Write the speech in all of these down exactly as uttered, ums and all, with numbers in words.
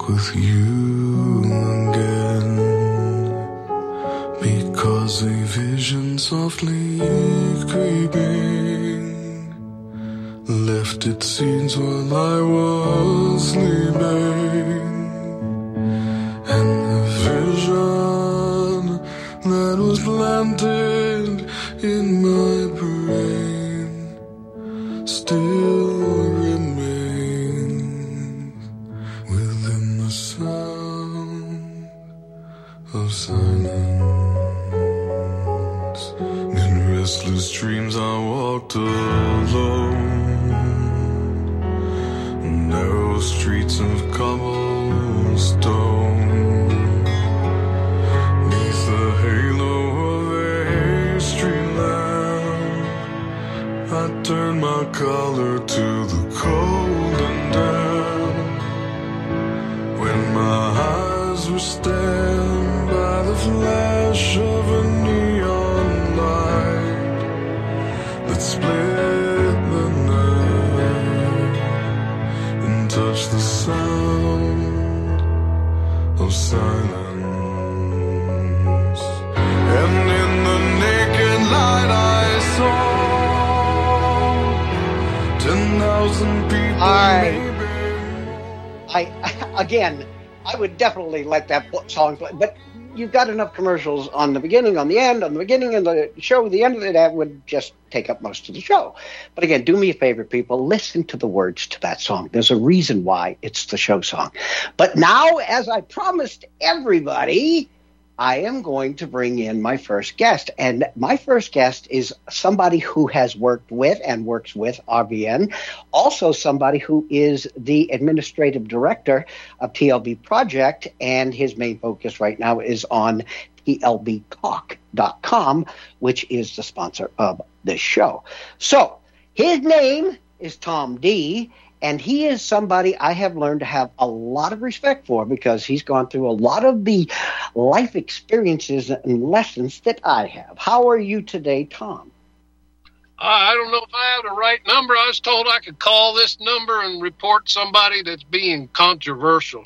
with you again, because a vision softly creeping left its scenes while I was sleeping, and the vision that was planted in my brain still remains within the sound of silence. In restless dreams I walked alone, narrow streets of cobblestone, neath the halo of a street lamp, I turned my collar to the cold and damp, when my eyes were stabbed by the flash of a neon light that split the night and touched the sound of silence. And in the naked light I saw ten thousand people. I, I, again, I would definitely let that song play, but you've got enough commercials on the beginning, on the end, on the beginning of the show, the end of it, that would just take up most of the show. But again, do me a favor, people, listen to the words to that song. There's a reason why it's the show song. But now, as I promised everybody, I am going to bring in my first guest. And my first guest is somebody who has worked with and works with R B N, also somebody who is the administrative director of T L B Project, and his main focus right now is on T L B talk dot com, which is the sponsor of this show. So his name is Tom D., and he is somebody I have learned to have a lot of respect for, because he's gone through a lot of the life experiences and lessons that I have. How are you today, Tom? I don't know if I have the right number. I was told I could call this number and report somebody that's being controversial.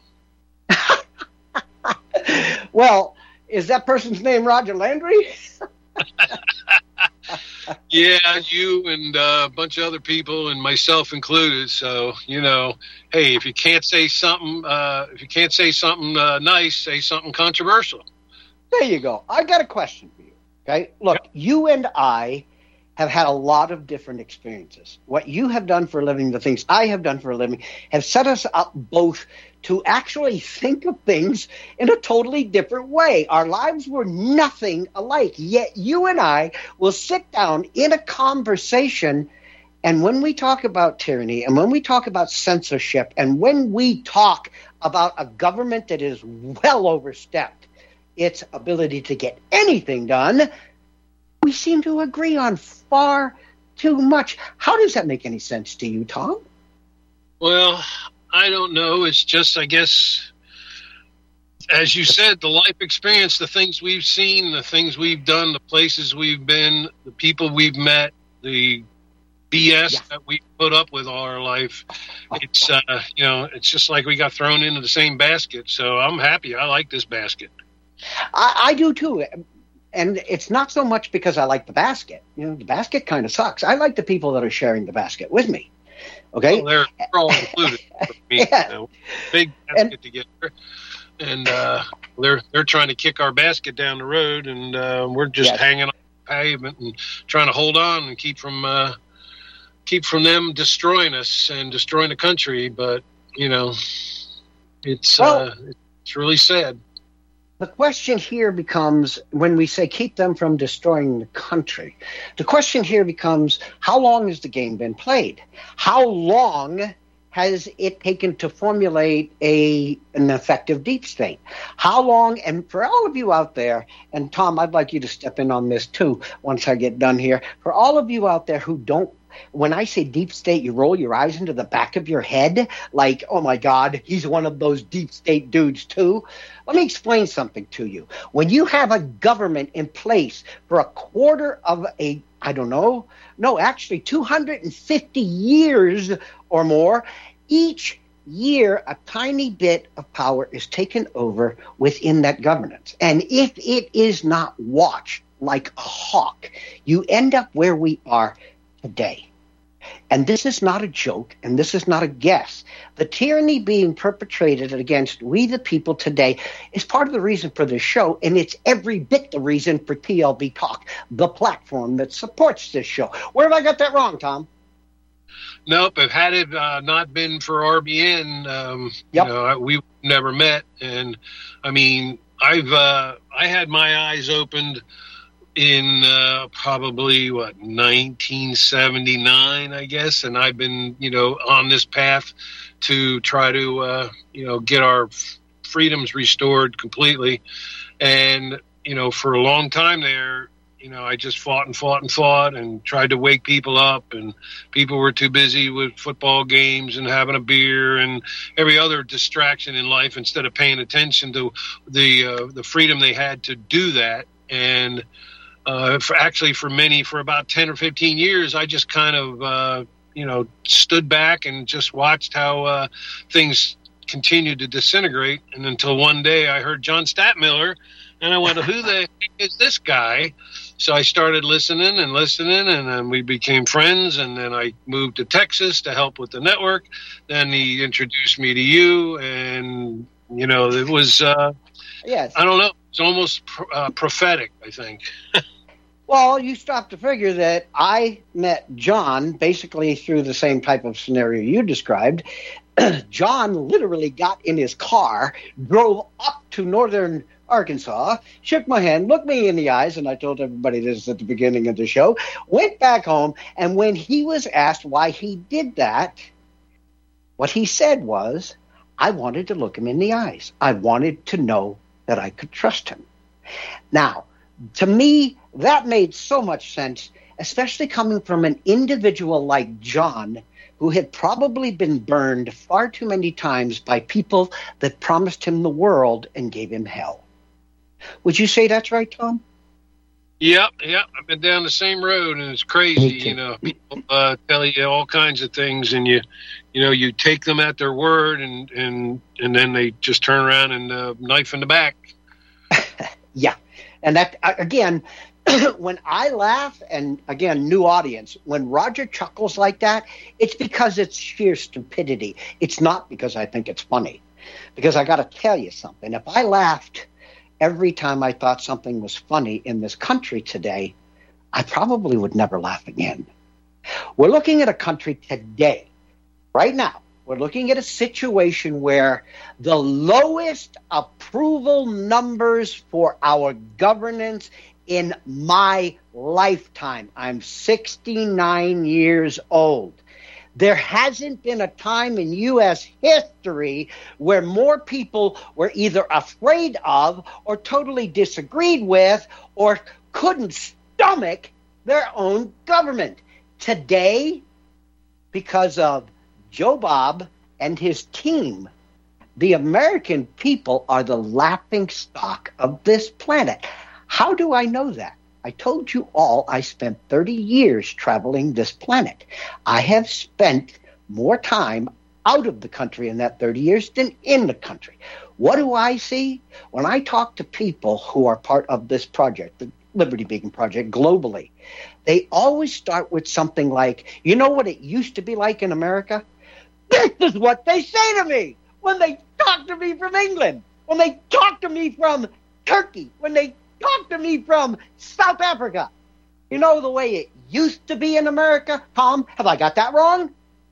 Well, is that person's name Roger Landry? Yeah, you and uh, a bunch of other people, and myself included. So, you know, hey, if you can't say something, uh, if you can't say something uh, nice, say something controversial. There you go. I got a question for you. Okay, look, yep. You and I have had a lot of different experiences. What you have done for a living, the things I have done for a living, have set us up both to actually think of things in a totally different way. Our lives were nothing alike, yet you and I will sit down in a conversation, and when we talk about tyranny, and when we talk about censorship, and when we talk about a government that is well overstepped its ability to get anything done, we seem to agree on far too much. How does that make any sense to you, Tom? Well, I don't know. It's just, I guess, as you said, the life experience, the things we've seen, the things we've done, the places we've been, the people we've met, the B S yeah. that we put up with all our life. It's, uh, you know, it's just like we got thrown into the same basket. So I'm happy. I like this basket. I, I do too. And it's not so much because I like the basket. You know, the basket kind of sucks. I like the people that are sharing the basket with me. Okay, well, they're, they're all included for me. Yeah. You know, big basket and, together, and uh, they're they're trying to kick our basket down the road, and uh, we're just yes. hanging on the pavement and trying to hold on and keep from uh, keep from them destroying us and destroying the country. But you know, it's well, uh, it's really sad. The question here becomes, when we say keep them from destroying the country, the question here becomes, how long has the game been played? How long has it taken to formulate a an effective deep state? How long, and for all of you out there, and Tom, I'd like you to step in on this too once I get done here, for all of you out there who don't, when I say deep state, you roll your eyes into the back of your head like, oh my God, he's one of those deep state dudes too. Let me explain something to you. When you have a government in place for a quarter of a, I don't know, no, actually two hundred fifty years or more, each year, a tiny bit of power is taken over within that governance. And if it is not watched like a hawk, you end up where we are today. And this is not a joke, and this is not a guess. The tyranny being perpetrated against we the people today is part of the reason for this show, and it's every bit the reason for T L B Talk, the platform that supports this show. Where have I got that wrong, Tom? Nope. If had it uh, not been for R B N, um, Yep. you know, we never met. And I mean, I've uh, I had my eyes opened in uh, probably what nineteen seventy-nine, I guess, and I've been, you know, on this path to try to, uh, you know, get our f- freedoms restored completely. And you know, for a long time there, you know, I just fought and fought and fought and tried to wake people up, and people were too busy with football games and having a beer and every other distraction in life instead of paying attention to the uh, the freedom they had to do that. And Uh, for actually, for many, for about ten or fifteen years, I just kind of, uh, you know, stood back and just watched how uh, things continued to disintegrate. And until one day I heard John Stadtmiller, and I went, who the heck is this guy? So I started listening and listening, and then we became friends. And then I moved to Texas to help with the network. Then he introduced me to you, and, you know, it was, uh, Yes. I don't know. It's almost uh, prophetic, I think. Well, you stop to figure that I met John basically through the same type of scenario you described. John literally got in his car, drove up to northern Arkansas, shook my hand, looked me in the eyes, and I told everybody this at the beginning of the show, went back home, and when he was asked why he did that, what he said was, I wanted to look him in the eyes. I wanted to know that I could trust him. Now, to me, that made so much sense, especially coming from an individual like John, who had probably been burned far too many times by people that promised him the world and gave him hell. Would you say that's right, Tom? Yep, yep. I've been down the same road, and it's crazy. You know, people uh, tell you all kinds of things, and you, you know, you take them at their word, and and and then they just turn around and uh, knife in the back. Yeah, and that again, when I laugh, and again, new audience, when Roger chuckles like that, it's because it's sheer stupidity. It's not because I think it's funny. Because I got to tell you something. If I laughed every time I thought something was funny in this country today, I probably would never laugh again. We're looking at a country today, right now, we're looking at a situation where the lowest approval numbers for our governance in my lifetime. I'm sixty-nine years old. There hasn't been a time in U S history where more people were either afraid of or totally disagreed with or couldn't stomach their own government. Today, because of Joe Bob and his team, the American people are the laughing stock of this planet. How do I know that? I told you all I spent thirty years traveling this planet. I have spent more time out of the country in that thirty years than in the country. What do I see? When I talk to people who are part of this project, the Liberty Beacon Project globally, they always start with something like, you know what it used to be like in America? This is what they say to me when they talk to me from England, when they talk to me from Turkey, when they talk to me from South Africa. You know the way it used to be in America? Tom, have I got that wrong?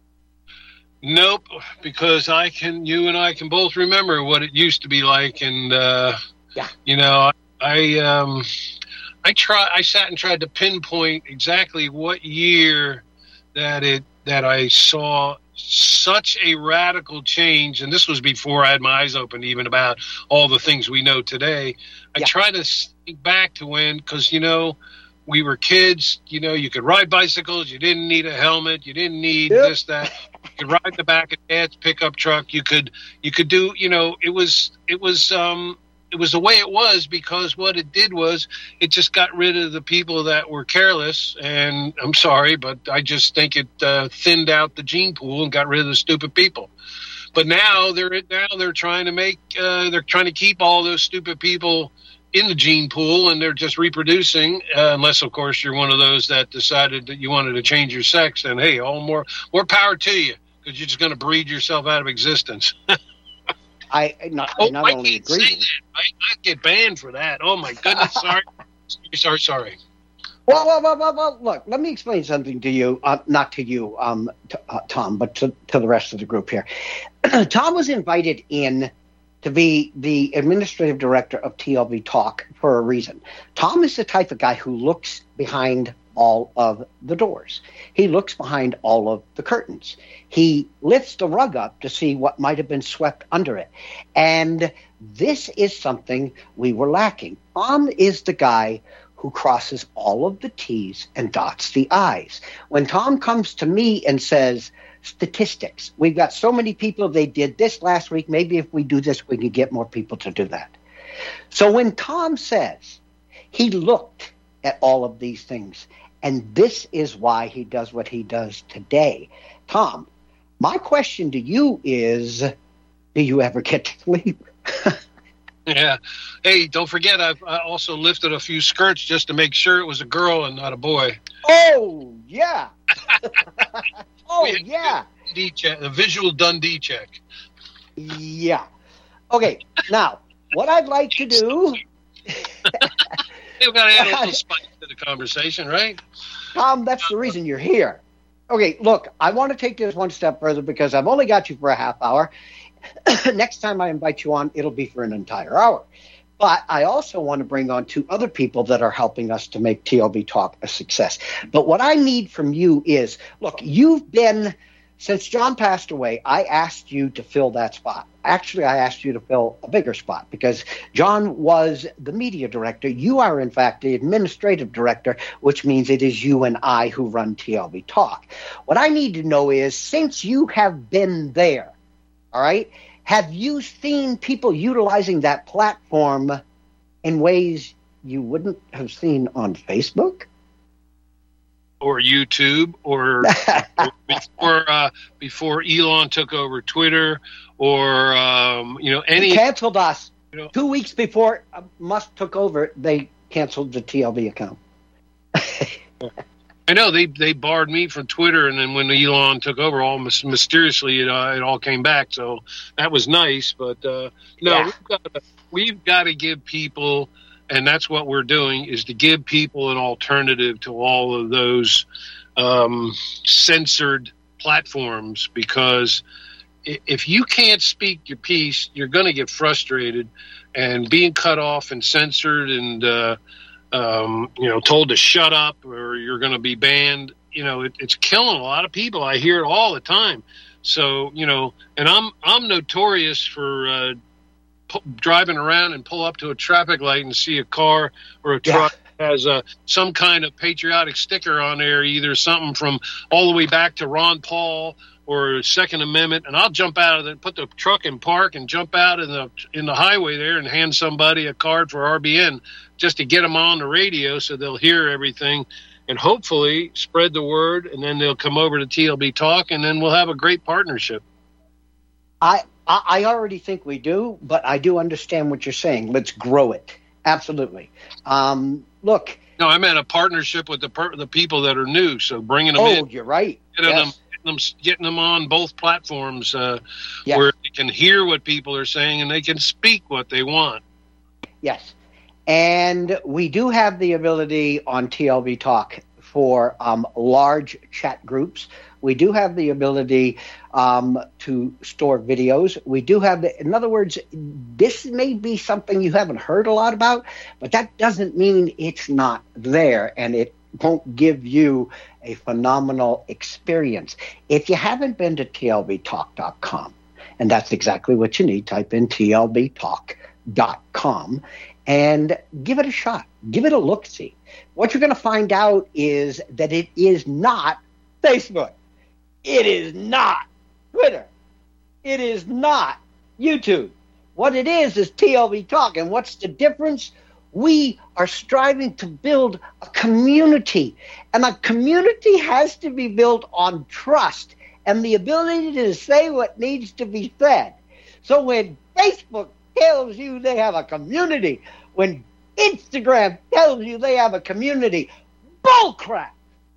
Nope, because I can, you and I can both remember what it used to be like, and uh, Yeah. you know, I um, I try, I sat and tried to pinpoint exactly what year that it that I saw such a radical change, and this was before I had my eyes open even about all the things we know today. I Yeah. try to think back to when, because, you know, we were kids, you know, you could ride bicycles, you didn't need a helmet, you didn't need Yep. this, that. You could ride the back of Dad's pickup truck. You could, you could do, you know, it was, it was, um, it was the way it was, because what it did was it just got rid of the people that were careless. And I'm sorry, but I just think it uh, thinned out the gene pool and got rid of the stupid people. but now they're now they're trying to make uh, they're trying to keep all those stupid people in the gene pool, and they're just reproducing, uh, unless of course you're one of those that decided that you wanted to change your sex, and hey, all more more power to you, because you're just going to breed yourself out of existence. I not, oh, I not I only can't agree. say that. I, I get banned for that. Oh my goodness! Sorry, sorry, sorry. Well, well, well, well, well, look, let me explain something to you, uh, not to you, um, to, uh, Tom, but to, to the rest of the group here. Tom was invited in to be the administrative director of T L B Talk for a reason. Tom is the type of guy who looks behind all of the doors. He looks behind all of the curtains. He lifts the rug up to see what might have been swept under it. And this is something we were lacking. Tom is the guy who crosses all of the T's and dots the I's. When Tom comes to me and says, statistics, we've got so many people, they did this last week, maybe if we do this, we can get more people to do that. So when Tom says he looked at all of these things, and this is why he does what he does today. Tom, my question to you is, do you ever get to sleep? Yeah. Hey, don't forget, I've I also lifted a few skirts just to make sure it was a girl and not a boy. Oh, yeah. oh, yeah. D check, a visual Dundee check. Yeah. Okay, now, what I'd like to do... You've got to add a little spice to the conversation, right? Tom, that's the reason you're here. Okay, look, I want to take this one step further because I've only got you for a half hour. Next time I invite you on, it'll be for an entire hour. But I also want to bring on two other people that are helping us to make T L B Talk a success. But what I need from you is, look, you've been, since John passed away, I asked you to fill that spot. Actually, I asked you to fill a bigger spot because John was the media director. You are, in fact, the administrative director, which means it is you and I who run T L B Talk. What I need to know is, since you have been there, all right, have you seen people utilizing that platform in ways you wouldn't have seen on Facebook? Or YouTube, or, or before uh, before Elon took over Twitter, or um, you know any they canceled us you know, two weeks before Musk took over. They canceled the T L B account. I know they they barred me from Twitter, and then when Elon took over, all mysteriously it, uh, it all came back. So that was nice, but uh, no, Yeah. we've got to, we've got to give people. And that's what we're doing, is to give people an alternative to all of those um, censored platforms, because if you can't speak your piece, you're going to get frustrated, and being cut off and censored and, uh, um, you know, told to shut up or you're going to be banned, you know, it, it's killing a lot of people. I hear it all the time. So, you know, and I'm, I'm notorious for, uh, driving around and pull up to a traffic light and see a car or a truck yeah. has a, some kind of patriotic sticker on there, either something from all the way back to Ron Paul or Second Amendment, and I'll jump out of the, put the truck in park and jump out in the in the highway there and hand somebody a card for R B N just to get them on the radio so they'll hear everything and hopefully spread the word, and then they'll come over to T L B Talk, and then we'll have a great partnership. I I already think we do, but I do understand what you're saying. Let's grow it. Absolutely. Um, look. No, I meant a partnership with the per- the people that are new. So bringing them oh, in. Oh, you're right. Getting, yes. them, getting, them, getting them on both platforms uh, yes. where they can hear what people are saying and they can speak what they want. Yes. And we do have the ability on T L B Talk for um, large chat groups. We do have the ability um, to store videos. We do have, the, in other words, this may be something you haven't heard a lot about, but that doesn't mean it's not there, and it won't give you a phenomenal experience. If you haven't been to T L B talk dot com, and that's exactly what you need, type in T L B talk dot com and give it a shot. Give it a look-see. What you're going to find out is that it is not Facebook. It is not Twitter. It is not YouTube. What it is is T L B Talk. And what's the difference? We are striving to build a community. And a community has to be built on trust. and the ability to say what needs to be said. So when Facebook tells you they have a community, when Instagram tells you they have a community, bullcrap.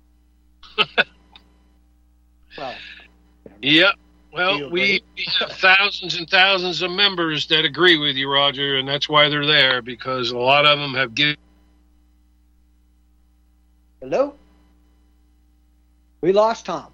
Well, yeah. Well, we, we have thousands and thousands of members that agree with you, Roger, and that's why they're there, because a lot of them have given. Hello? We lost Tom.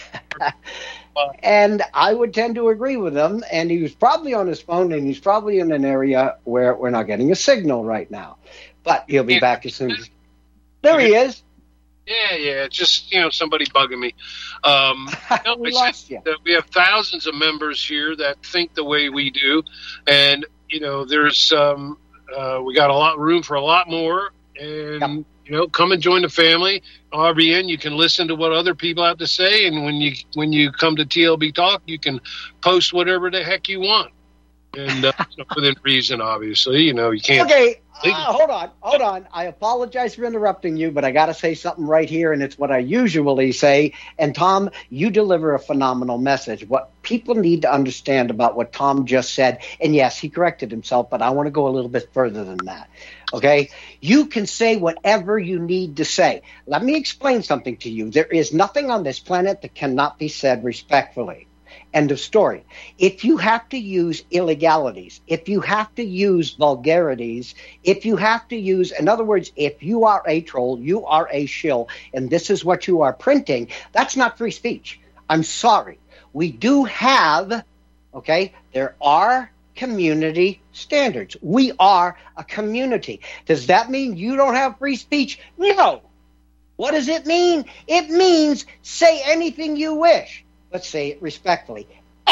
And I would tend to agree with him, and he was probably on his phone, and he's probably in an area where we're not getting a signal right now. But he'll be yeah. back as soon as... There he is. Yeah, yeah, just, you know, somebody bugging me. Um, no, we lost you. We have thousands of members here that think the way we do, and, you know, there's, um, uh, we got a lot room for a lot more, and, yep. you know, come and join the family. R B N, you can listen to what other people have to say, and when you when you come to T L B Talk, you can post whatever the heck you want, and uh, within reason, obviously. You know, you can't. Okay, uh, hold on, hold on. I apologize for interrupting you, but I got to say something right here, and it's what I usually say. And Tom, you deliver a phenomenal message. What people need to understand about what Tom just said, and yes, he corrected himself, but I want to go a little bit further than that. Okay, you can say whatever you need to say. Let me explain something to you. There is nothing on this planet that cannot be said respectfully. End of story. If you have to use illegalities, if you have to use vulgarities, if you have to use, in other words, if you are a troll, you are a shill, and this is what you are printing, that's not free speech. I'm sorry. We do have, okay, there are community standards. We are a community. Does that mean you don't have free speech? No. What does it mean? It means say anything you wish. Let's say it respectfully.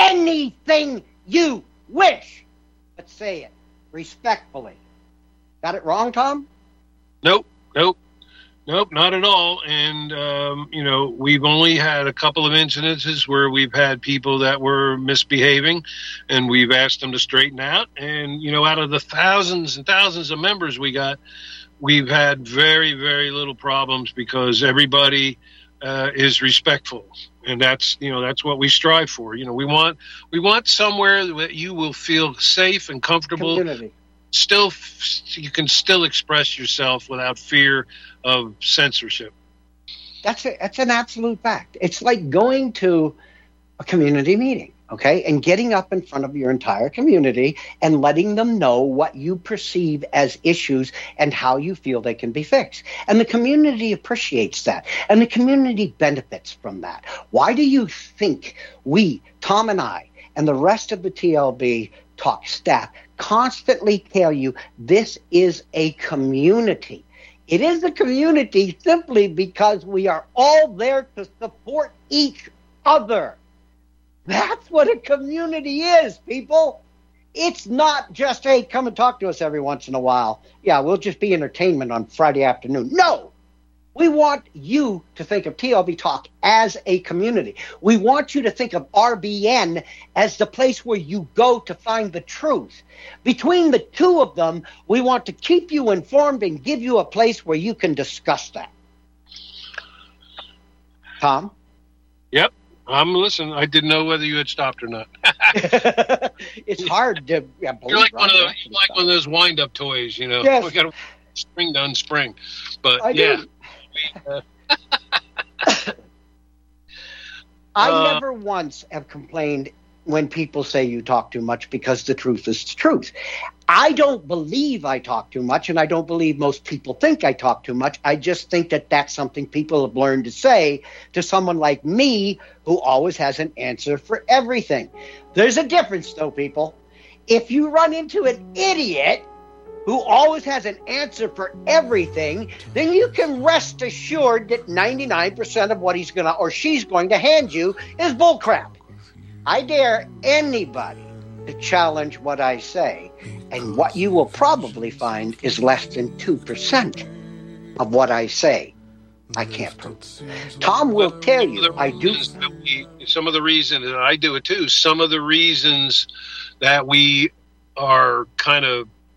Anything you wish. Let's say it respectfully. Got it wrong, Tom? Nope. Nope. Nope, not at all. And, um, you know, we've only had a couple of incidences where we've had people that were misbehaving, and we've asked them to straighten out. And, you know, out of the thousands and thousands of members we got, we've had very, very little problems because everybody uh, is respectful. And that's, you know, that's what we strive for. You know, we want we want somewhere that you will feel safe and comfortable. Community. Still, you can still express yourself without fear of censorship. That's a, that's an absolute fact. It's like going to a community meeting, okay, and getting up in front of your entire community and letting them know what you perceive as issues and how you feel they can be fixed. And the community appreciates that, and the community benefits from that. Why do you think we, Tom and I, and the rest of the T L B Talk staff constantly tell you this is a community? It is a community simply because we are all there to support each other. That's what a community is, people. It's not just, hey, come and talk to us every once in a while. Yeah, we'll just be entertainment on Friday afternoon. No. We want you to think of T L B Talk as a community. We want you to think of R B N as the place where you go to find the truth. Between the two of them, we want to keep you informed and give you a place where you can discuss that. Tom? Yep. I'm listening. I didn't know whether you had stopped or not. It's hard to yeah, You're like, one of, the, you're like one of those wind-up toys, you know. Yes. We got to spring down spring. But, I yeah. Do. Uh, I uh, never once have complained when people say you talk too much because the truth is the truth. I don't believe I talk too much, and I don't believe most people think I talk too much. I just think that that's something people have learned to say to someone like me who always has an answer for everything. There's a difference, though, people. If you run into an idiot who always has an answer for everything, then you can rest assured that ninety-nine percent of what he's going to or she's going to hand you is bullcrap. I dare anybody to challenge what I say, and what you will probably find is less than two percent of what I say I can't prove. Tom will tell you I do. We, some of the reasons, and I do it too, some of the reasons that we are kind of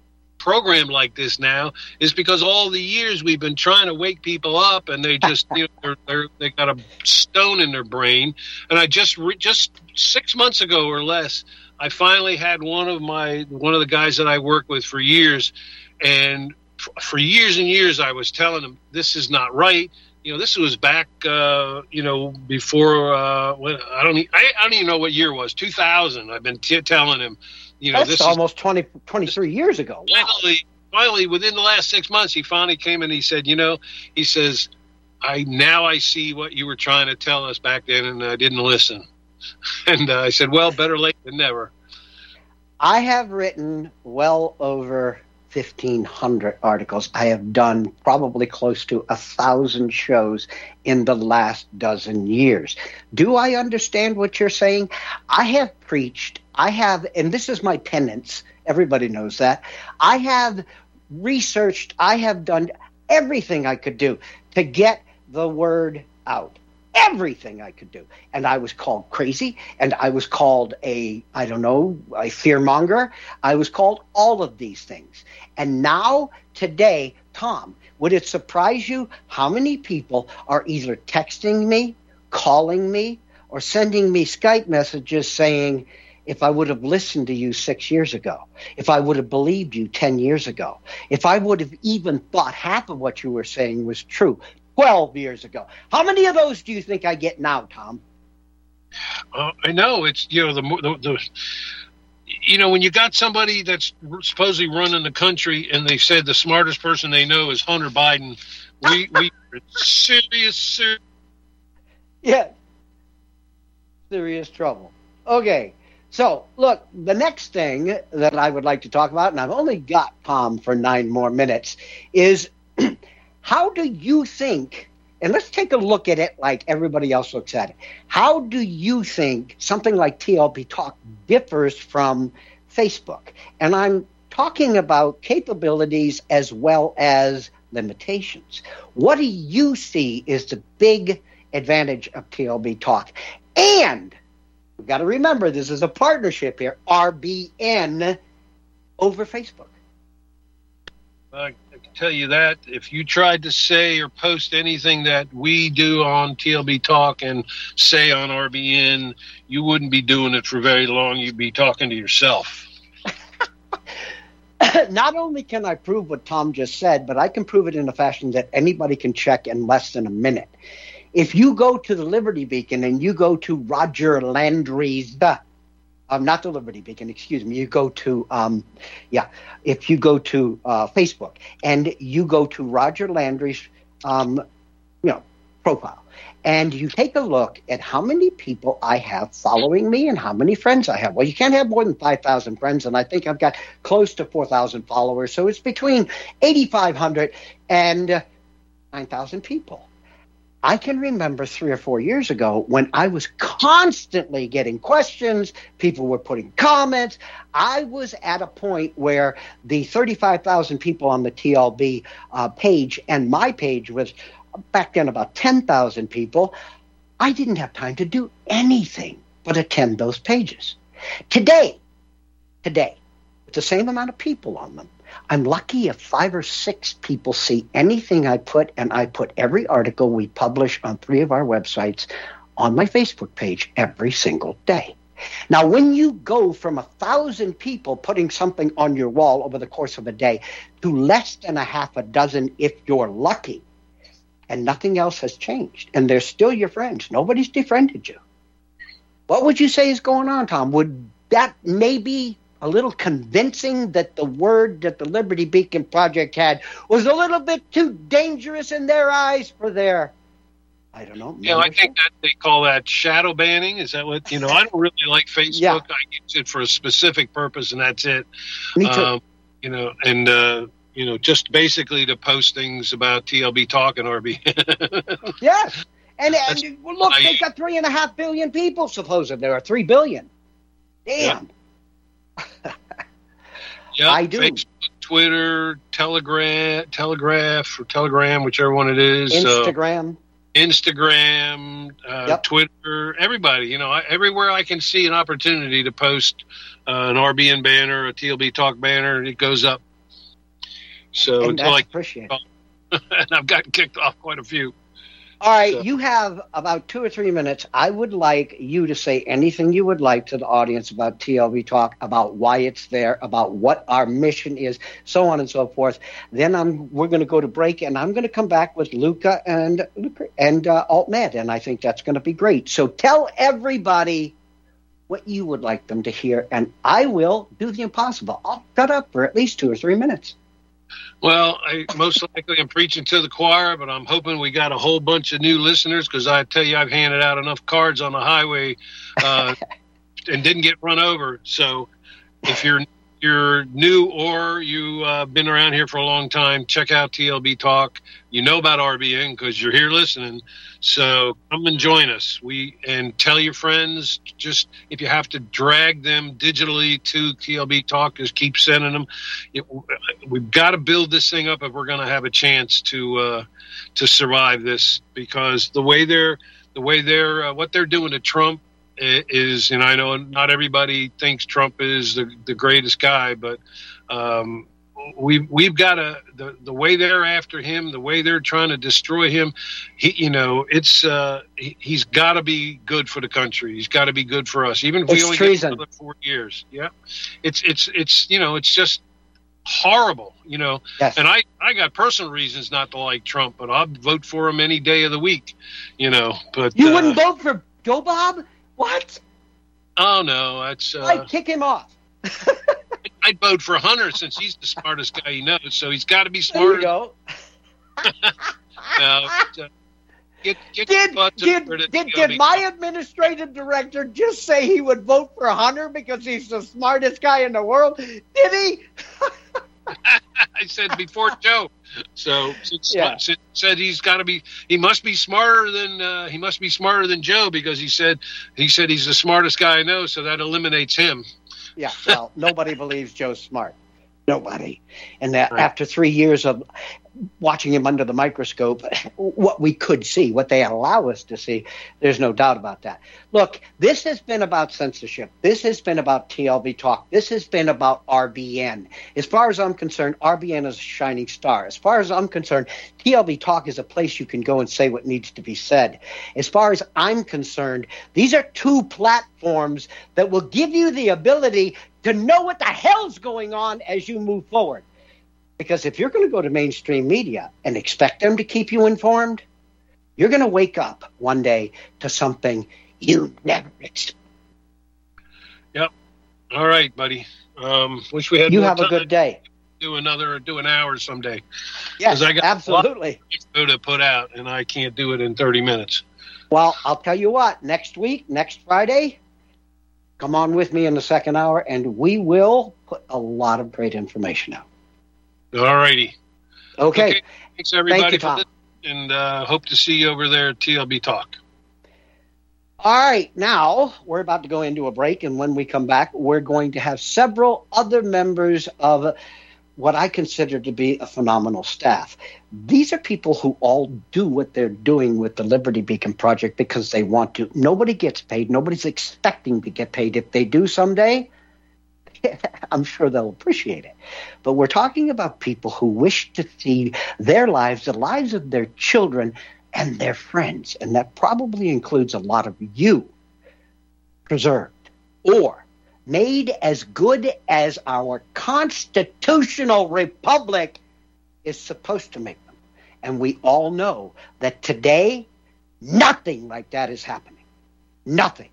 program like this now is because all the years we've been trying to wake people up, and they just you know they're, they're, they got a stone in their brain. And I just re- just six months ago or less, I finally had one of my one of the guys that I work with for years, and f- for years and years I was telling him this is not right. You know, this was back, uh, you know, before, uh, when, I don't I, I don't even know what year it was, two thousand. I've been t- telling him, you know, That's this almost is, twenty, twenty-three years ago. Wow. Finally, finally, within the last six months, he finally came and he said, you know, he says, I now I see what you were trying to tell us back then, and I didn't listen. And uh, I said, well, better late than never. I have written well over fifteen hundred articles. I have done probably close to a thousand shows in the last dozen years. Do I understand what you're saying? I have preached, I have, and this is my penance, everybody knows that, I have researched, I have done everything I could do to get the word out. Everything I could do. And I was called crazy, and I was called a, I don't know, a fearmonger. I was called all of these things. And now, today, Tom, would it surprise you how many people are either texting me, calling me, or sending me Skype messages saying, if I would have listened to you six years ago, if I would have believed you ten years ago, if I would have even thought half of what you were saying was true twelve years ago. How many of those do you think I get now, Tom? Uh, I know it's, you know, the, the, the, you know, when you got somebody that's supposedly running the country and they said the smartest person they know is Hunter Biden, we, we are in serious, serious. Yeah. Serious trouble. Okay. So, look, the next thing that I would like to talk about, and I've only got Tom for nine more minutes, is how do you think, and let's take a look at it like everybody else looks at it, how do you think something like T L B Talk differs from Facebook? And I'm talking about capabilities as well as limitations. What do you see is the big advantage of T L B Talk? And we've got to remember, this is a partnership here, R B N over Facebook. I can tell you that if you tried to say or post anything that we do on T L B Talk and say on R B N, you wouldn't be doing it for very long. You'd be talking to yourself. Not only can I prove what Tom just said, but I can prove it in a fashion that anybody can check in less than a minute. If you go to the Liberty Beacon and you go to Roger Landry's, Um, not the Liberty Beacon, excuse me. You go to, um, yeah, if you go to uh, Facebook and you go to Roger Landry's, um, you know, profile, and you take a look at how many people I have following me and how many friends I have. Well, you can't have more than five thousand friends, and I think I've got close to four thousand followers. So it's between eighty-five hundred and uh, nine thousand people. I can remember three or four years ago when I was constantly getting questions, people were putting comments. I was at a point where the thirty-five thousand people on the T L B uh, page and my page was back then about ten thousand people. I didn't have time to do anything but attend those pages. Today, today, with the same amount of people on them, I'm lucky if five or six people see anything I put, and I put every article we publish on three of our websites on my Facebook page every single day. Now, when you go from a thousand people putting something on your wall over the course of a day to less than a half a dozen if you're lucky, and nothing else has changed, and they're still your friends, nobody's defriended you, what would you say is going on, Tom? Would that maybe a little convincing that the word that the Liberty Beacon Project had was a little bit too dangerous in their eyes for their, I don't know. Yeah, you know, I think that they call that shadow banning. Is that what, you know, I don't really like Facebook. Yeah. I use it for a specific purpose, and that's it. Me too. Um, you know, and, uh, you know, just basically to post things about T L B Talk and R B. Yes. And, and look, I, they've got three and a half billion people, supposedly. There are three billion. Damn. Yeah. Yep, I do. Facebook, Twitter, Telegram, Telegraph, or Telegram, whichever one it is. Instagram. Uh, Instagram, uh, yep. Twitter, everybody. You know, I, everywhere I can see an opportunity to post uh, an R B N banner, a T L B Talk banner, it goes up. So and until that's I, appreciated. and I've gotten kicked off quite a few. All right, So. you have about two or three minutes. I would like you to say anything you would like to the audience about T L B Talk, about why it's there, about what our mission is, so on and so forth. Then I'm we're going to go to break, and I'm going to come back with Luca and and uh, AltMed, and I think that's going to be great. So tell everybody what you would like them to hear, and I will do the impossible. I'll shut up for at least two or three minutes. Well, I most likely am preaching to the choir, but I'm hoping we got a whole bunch of new listeners because I tell you, I've handed out enough cards on the highway uh, and didn't get run over. So if you're you're new or you've uh, been around here for a long time, check out T L B Talk. You know about R B N because you're here listening. So come and join us. We and tell your friends. Just if you have to drag them digitally to T L B Talk, just keep sending them. It, we've got to build this thing up if we're going to have a chance to uh, to survive this. Because the way they're the way they're uh, what they're doing to Trump is, and I know not everybody thinks Trump is the, the greatest guy, but um, we've we've got to the the way they're after him, the way they're trying to destroy him. He, you know, it's uh, he, he's got to be good for the country. He's got to be good for us, even if it's we only treason. get another four years. Yeah, it's it's it's you know, it's just horrible. You know, yes. And I I got personal reasons not to like Trump, but I'll vote for him any day of the week. You know, but you uh, wouldn't vote for Joe Bob? What? Oh no, that's uh, I'd kick him off. I'd vote for Hunter since he's the smartest guy he knows, so he's got to be There you smarter. go. No, uh, get, get Did, your butts did, over to did, T L B. did my administrative director just say he would vote for Hunter because he's the smartest guy in the world? Did he? I said before Joe. So since, Yeah. since said he's got to be, he must be smarter than uh, he must be smarter than Joe because he said he said he's the smartest guy I know. So that eliminates him. Yeah, well, nobody believes Joe's smart. Nobody. And that Right. after three years of watching him under the microscope, what we could see, what they allow us to see, there's no doubt about that. Look, this has been about censorship. This has been about T L B Talk. This has been about R B N. As far as I'm concerned, R B N is a shining star. As far as I'm concerned, T L B Talk is a place you can go and say what needs to be said. As far as I'm concerned, these are two platforms that will give you the ability to know what the hell's going on as you move forward. Because if you're going to go to mainstream media and expect them to keep you informed, you're going to wake up one day to something you never expected. Yep. All right, buddy. Um, wish we had. You more have a time. good day. Do another, do an hour someday. Yes, 'Cause I got absolutely. a lot to put out, and I can't do it in thirty minutes. Well, I'll tell you what. Next week, next Friday, come on with me in the second hour, and we will put a lot of great information out. All righty. Okay. Okay. Thanks everybody Thank you, for Tom. listening, and uh, hope to see you over there at T L B Talk. All right, now we're about to go into a break, and when we come back, we're going to have several other members of what I consider to be a phenomenal staff. These are people who all do what they're doing with the Liberty Beacon Project because they want to. Nobody gets paid. Nobody's expecting to get paid. If they do someday, I'm sure they'll appreciate it. But we're talking about people who wish to see their lives, the lives of their children, and their friends, and that probably includes a lot of you, preserved or made as good as our constitutional republic is supposed to make them. And we all know that today, nothing like that is happening. Nothing.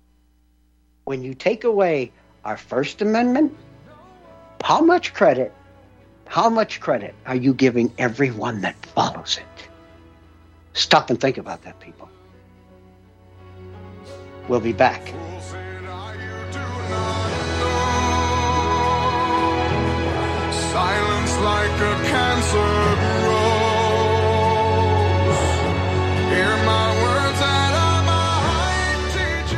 When you take away our First Amendment, how much credit, how much credit are you giving everyone that follows it? Stop and think about that, people. We'll be back. Silence like a cancer grows. Hear my words and I might teach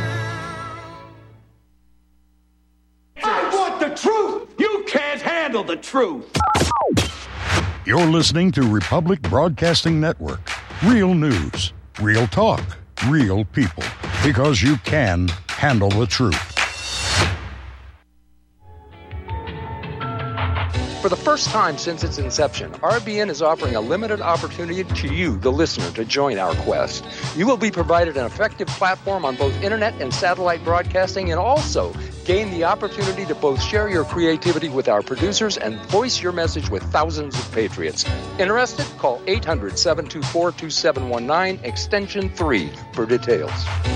you. I want the truth! You can't handle the truth! You're listening to Republic Broadcasting Network. Real news, real talk, real people. Because you can handle the truth. For the first time since its inception, R B N is offering a limited opportunity to you, the listener, to join our quest. You will be provided an effective platform on both internet and satellite broadcasting, and also gain the opportunity to both share your creativity with our producers and voice your message with thousands of patriots. Interested? Call eight hundred, seven two four, two seven one nine, extension three for details.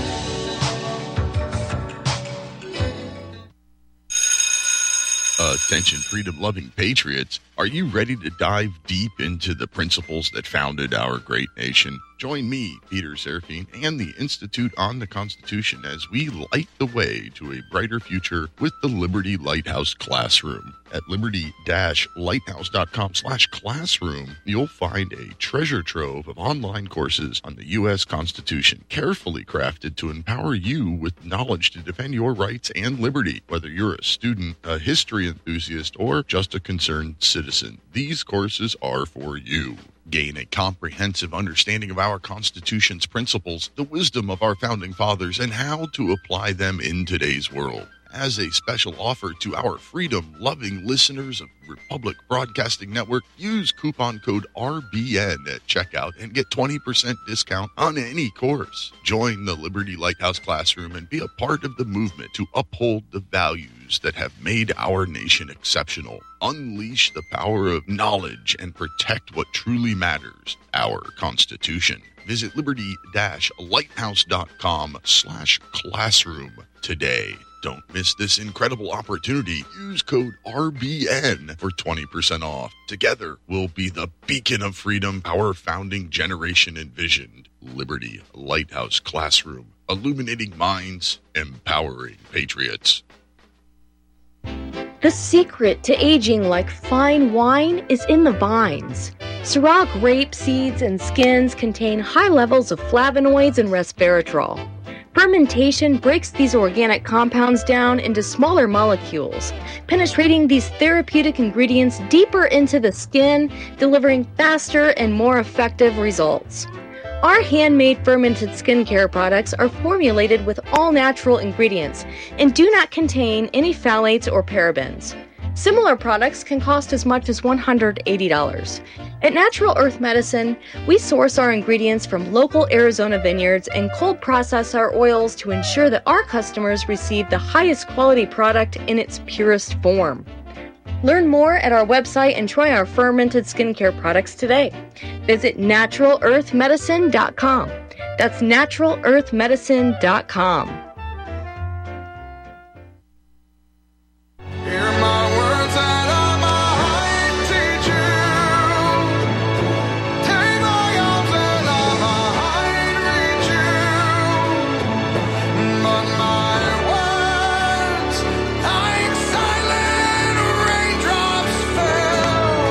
Attention, freedom-loving patriots. Are you ready to dive deep into the principles that founded our great nation? Join me, Peter Serafine, and the Institute on the Constitution as we light the way to a brighter future with the Liberty Lighthouse Classroom. At liberty-lighthouse.com slash classroom, you'll find a treasure trove of online courses on the U S Constitution, carefully crafted to empower you with knowledge to defend your rights and liberty. Whether you're a student, a history enthusiast, or just a concerned citizen, these courses are for you. Gain a comprehensive understanding of our Constitution's principles, the wisdom of our founding fathers, and how to apply them in today's world. As a special offer to our freedom-loving listeners of Republic Broadcasting Network, use coupon code R B N at checkout and get twenty percent discount on any course. Join the Liberty Lighthouse Classroom and be a part of the movement to uphold the values that have made our nation exceptional. Unleash the power of knowledge and protect what truly matters, our Constitution. Visit liberty-lighthouse.com slash classroom today. Don't miss this incredible opportunity. Use code R B N for twenty percent off. Together, we'll be the beacon of freedom our founding generation envisioned. Liberty Lighthouse Classroom, illuminating minds, empowering patriots. The secret to aging like fine wine is in the vines. Syrah grape seeds and skins contain high levels of flavonoids and resveratrol. Fermentation breaks these organic compounds down into smaller molecules, penetrating these therapeutic ingredients deeper into the skin, delivering faster and more effective results. Our handmade fermented skincare products are formulated with all-natural ingredients and do not contain any phthalates or parabens. Similar products can cost as much as one hundred eighty dollars. At Natural Earth Medicine, we source our ingredients from local Arizona vineyards and cold process our oils to ensure that our customers receive the highest quality product in its purest form. Learn more at our website and try our fermented skincare products today. Visit natural earth medicine dot com. That's natural earth medicine dot com. Hear my words and I might teach you. Take my arms and I might reach you. But my words, like silent raindrops, fell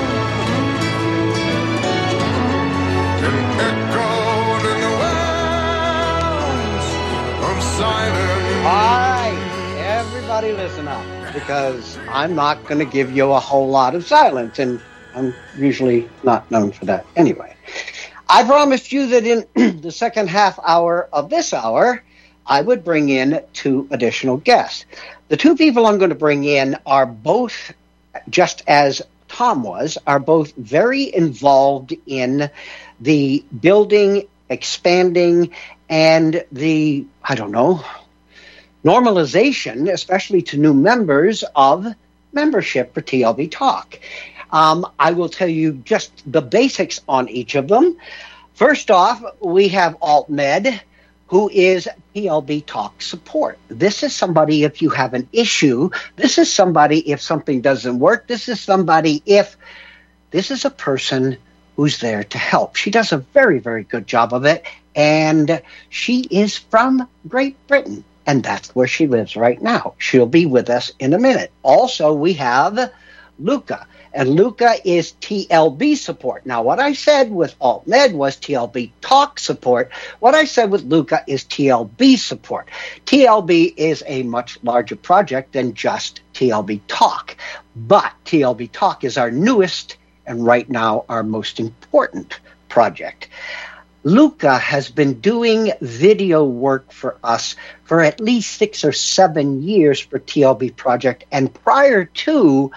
and echoed in the wells of silence. All right, everybody listen up, because I'm not going to give you a whole lot of silence, and I'm usually not known for that anyway. I promised you that in the second half hour of this hour, I would bring in two additional guests. The two people I'm going to bring in are both, just as Tom was, are both very involved in the building, expanding, and the, I don't know, normalization, especially to new members, of membership for T L B Talk. Um, I will tell you just the basics on each of them. First off, we have AltMed, who is T L B Talk support. This is somebody if you have an issue. This is somebody if something doesn't work. This is somebody if this is a person who's there to help. She does a very, very good job of it, and she is from Great Britain. And that's where she lives right now. She'll be with us in a minute. Also, we have Luca. And Luca is T L B support. Now, what I said with AltMed was T L B Talk support. What I said with Luca is T L B support. T L B is a much larger project than just T L B Talk. But T L B Talk is our newest and right now our most important project. Luca has been doing video work for us for at least six or seven years for T L B Project. And prior to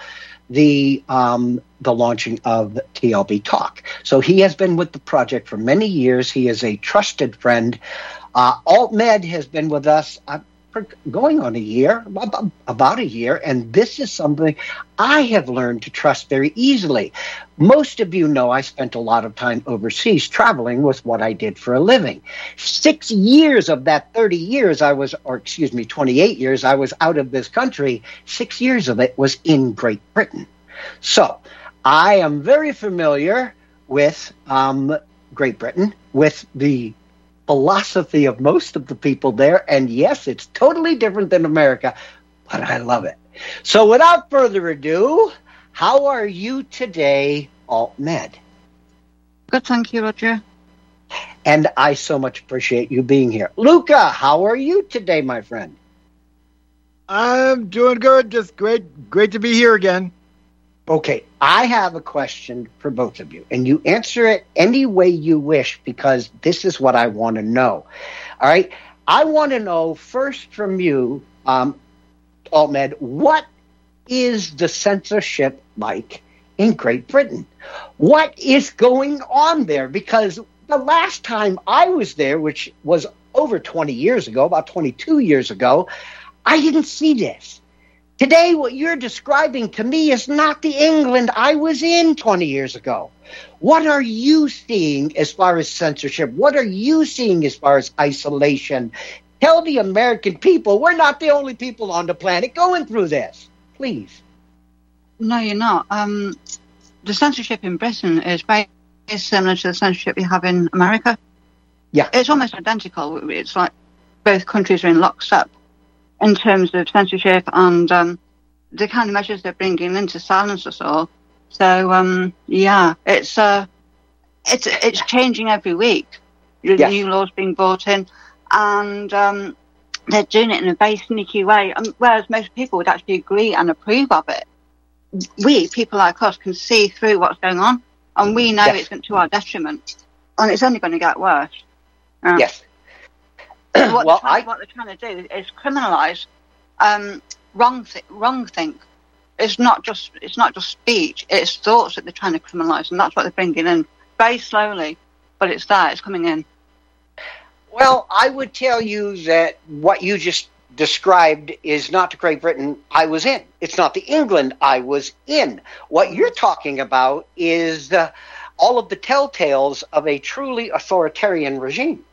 the um, the launching of T L B Talk. So he has been with the project for many years. He is a trusted friend. Uh, AltMed has been with us uh, for going on a year, about, about a year, and this is something I have learned to trust very easily. Most of you know I spent a lot of time overseas traveling with what I did for a living. Six years of that thirty years I was, or excuse me, twenty-eight years I was out of this country. Six years of it was in Great Britain. So I am very familiar with um, Great Britain, with the philosophy of most of the people there. And yes, it's totally different than America, but I love it. So without further ado, how are you today, AltMed? Good, thank you, Roger. And I so much appreciate you being here. Luca, how are you today, my friend? I'm doing good. Just great, great to be here again. Okay, I have a question for both of you, and you answer it any way you wish because this is what I want to know. All right, I want to know first from you, um, AltMed, what is the censorship like in Great Britain? What is going on there? Because the last time I was there, which was over twenty years ago, about twenty-two years ago, I didn't see this. Today, what you're describing to me is not the England I was in twenty years ago. What are you seeing as far as censorship? What are you seeing as far as isolation? Tell the American people we're not the only people on the planet going through this. Please. No, you're not. Um, the censorship in Britain is very similar to the censorship we have in America. Yeah. It's almost identical. It's like both countries are in lockstep in terms of censorship and um, the kind of measures they're bringing in to silence us all. So, um, yeah, it's uh, it's it's changing every week. The yes. new laws being brought in, and um, they're doing it in a very sneaky way, um, whereas most people would actually agree and approve of it. We, people like us, can see through what's going on, and we know yes. it's to our detriment, and it's only going to get worse. Uh, yes. What, well, they're trying, I... what they're trying to do is criminalise um, wrong, th- wrong think. It's not just it's not just speech; it's thoughts that they're trying to criminalise, and that's what they're bringing in very slowly. But it's there; it's coming in. Well, I would tell you that what you just described is not the Great Britain I was in. It's not the England I was in. What you're talking about is uh, all of the telltales of a truly authoritarian regime.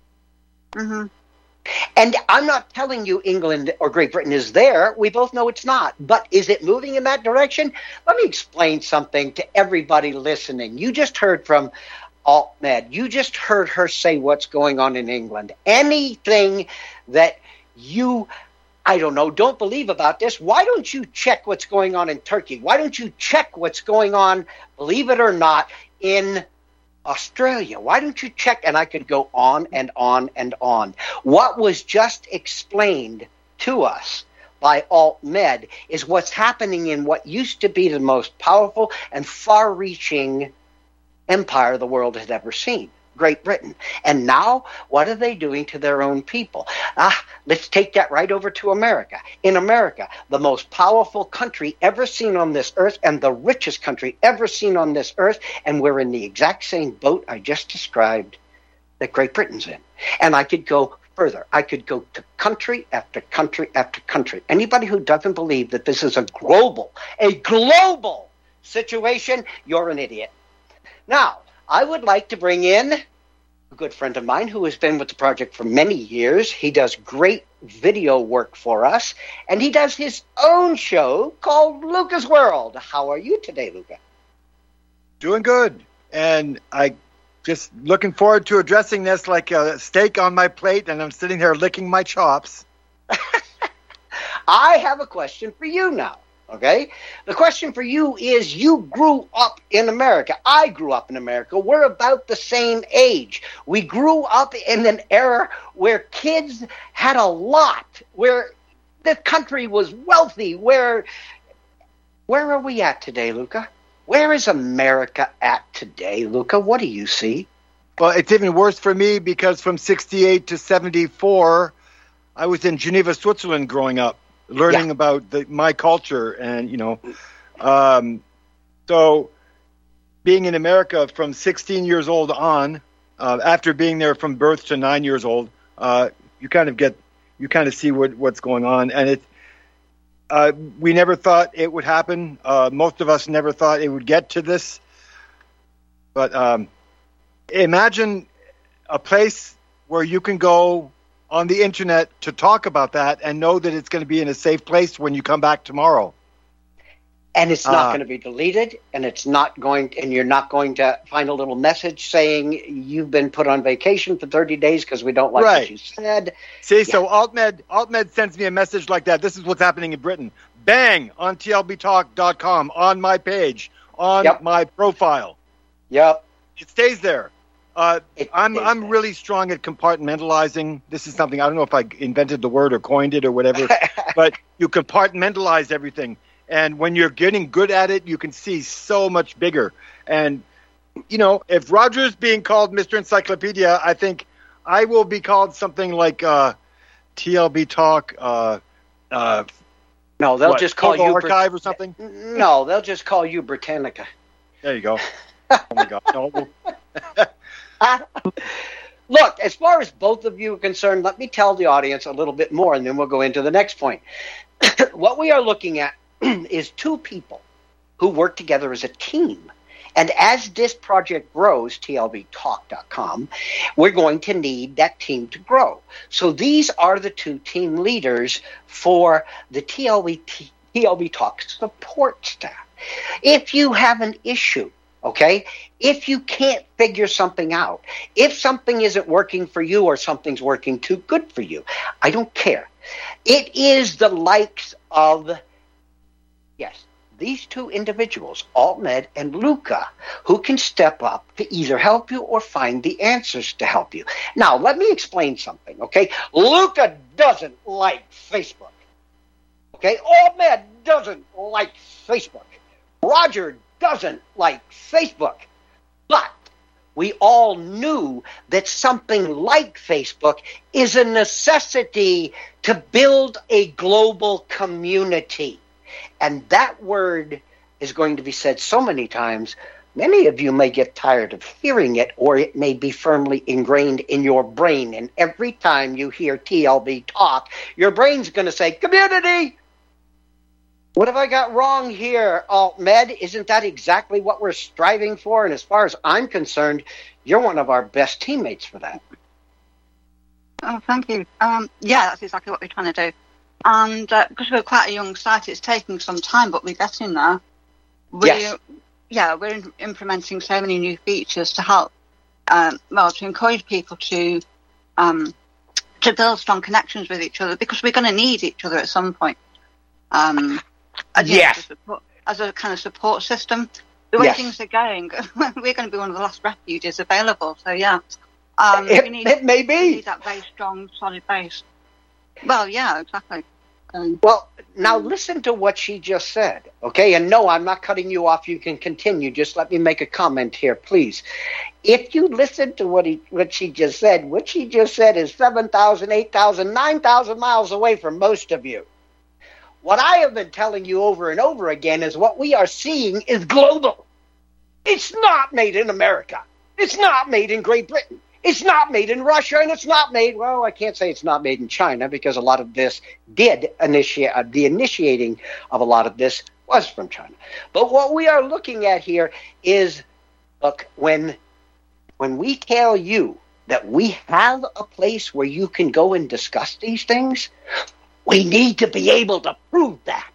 Mm-hmm. And I'm not telling you England or Great Britain is there. We both know it's not. But is it moving in that direction? Let me explain something to everybody listening. You just heard from AltMed. You just heard her say what's going on in England. Anything that you, I don't know, don't believe about this, why don't you check what's going on in Turkey? Why don't you check what's going on, believe it or not, in Australia? Why don't you check? And I could go on and on and on. What was just explained to us by AltMed is what's happening in what used to be the most powerful and far-reaching empire the world had ever seen, Great Britain. And now, what are they doing to their own people? Ah, let's take that right over to America. In America, the most powerful country ever seen on this earth and the richest country ever seen on this earth, and we're in the exact same boat I just described that Great Britain's in. And I could go further. I could go to country after country after country. Anybody who doesn't believe that this is a global, a global situation, you're an idiot. Now, I would like to bring in a good friend of mine who has been with the project for many years. He does great video work for us, and he does his own show called Luca's World. How are you today, Luca? Doing good, and I just looking forward to addressing this like a steak on my plate, and I'm sitting here licking my chops. I have a question for you now. Okay? The question for you is, you grew up in America. I grew up in America. We're about the same age. We grew up in an era where kids had a lot, where the country was wealthy, where where are we at today, Luca? Where is America at today, Luca? What do you see? Well, it's even worse for me because from sixty-eight to seventy-four, I was in Geneva, Switzerland growing up, learning yeah. about the, my culture and, you know, Um, so being in America from sixteen years old on, uh, after being there from birth to nine years old, uh, you kind of get, you kind of see what, what's going on. And it, uh, we never thought it would happen. Uh, most of us never thought it would get to this. But um, imagine a place where you can go on the internet to talk about that and know that it's going to be in a safe place when you come back tomorrow. And it's not Uh, going to be deleted, and it's not going, and you're not going to find a little message saying you've been put on vacation for thirty days because we don't like Right. what you said. See, so AltMed, AltMed sends me a message like that. This is what's happening in Britain. Bang, on T L B talk dot com, on my page, on Yep. my profile. Yep. It stays there. Uh, It I'm stays I'm there. really strong at compartmentalizing. This is something, I don't know if I invented the word or coined it or whatever, but you compartmentalize everything. And when you're getting good at it, you can see so much bigger. And, you know, if Roger's being called Mister Encyclopedia, I think I will be called something like uh, T L B Talk, uh, uh, No, they'll what, just call Photo you Archive or something. No, they'll just call you Britannica. There you go. Oh, my God. No, we'll- Look, as far as both of you are concerned, let me tell the audience a little bit more, and then we'll go into the next point. What we are looking at is two people who work together as a team. And as this project grows, T L B talk dot com, we're going to need that team to grow. So these are the two team leaders for the T L B, T L B Talk support staff. If you have an issue, okay, if you can't figure something out, if something isn't working for you or something's working too good for you, I don't care. It is the likes of, yes, these two individuals, AltMed and Luca, who can step up to either help you or find the answers to help you. Now, let me explain something, okay? Luca doesn't like Facebook, okay? AltMed doesn't like Facebook. Roger doesn't like Facebook. But we all knew that something like Facebook is a necessity to build a global community. And that word is going to be said so many times, many of you may get tired of hearing it, or it may be firmly ingrained in your brain. And every time you hear T L B talk, your brain's going to say, community! What have I got wrong here, AltMed? Isn't that exactly what we're striving for? And as far as I'm concerned, you're one of our best teammates for that. Oh, thank you. Um, yeah, that's exactly what we're trying to do. And uh, because we're quite a young site, it's taking some time, but we're getting there. We're, Yes. Yeah, we're in- implementing so many new features to help, um, well, to encourage people to um, to build strong connections with each other, because we're going to need each other at some point. Um, as, you know, Yes. as, a support, as a kind of support system. The way Yes. things are going, we're going to be one of the last refuges available. So, yeah. Um, It- we need, it may we be. need that very strong, solid base. Well, yeah, exactly. Um, Well, now listen to what she just said, okay? And no, I'm not cutting you off. You can continue. Just let me make a comment here, please. If you listen to what he, what she just said, what she just said is seven thousand, eight thousand, nine thousand miles away from most of you. What I have been telling you over and over again is what we are seeing is global. It's not made in America. It's not made in Great Britain. It's not made in Russia, and it's not made, well, I can't say it's not made in China, because a lot of this did initiate, uh, the initiating of a lot of this was from China. But what we are looking at here is, look, when, when we tell you that we have a place where you can go and discuss these things, we need to be able to prove that.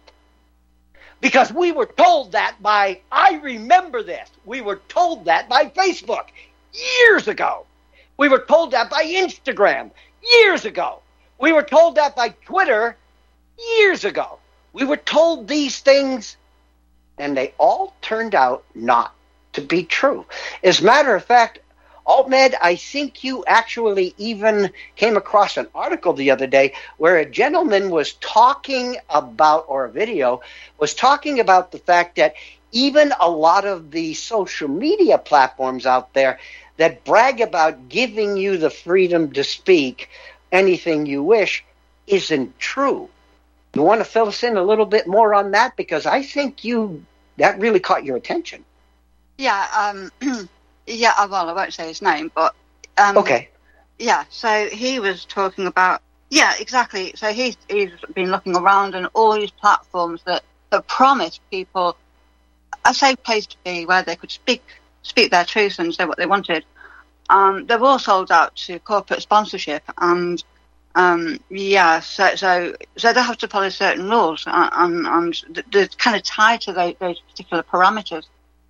Because we were told that by, I remember this, we were told that by Facebook years ago. We were told that by Instagram years ago. We were told that by Twitter years ago. We were told these things, and they all turned out not to be true. As a matter of fact, AltMed, I think you actually even came across an article the other day where a gentleman was talking about, or a video, was talking about the fact that even a lot of the social media platforms out there that brag about giving you the freedom to speak anything you wish isn't true. You want to fill us in a little bit more on that? Because I think you that really caught your attention. Yeah, um, yeah. Well, I won't say his name, but um, okay. Yeah, so he was talking about yeah, exactly. So he's he's been looking around, and all these platforms that that promised people a safe place to be where they could speak speak their truth and say what they wanted. Um, they've all sold out to corporate sponsorship, and um, yeah, so so so they have to follow certain rules, and, and they're kind of tied to those, those particular parameters.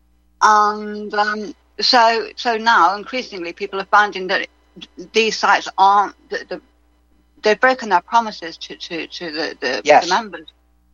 And um, so so now, increasingly, people are finding that these sites aren't the, the, they've broken their promises to to, to the, the, yes. the members,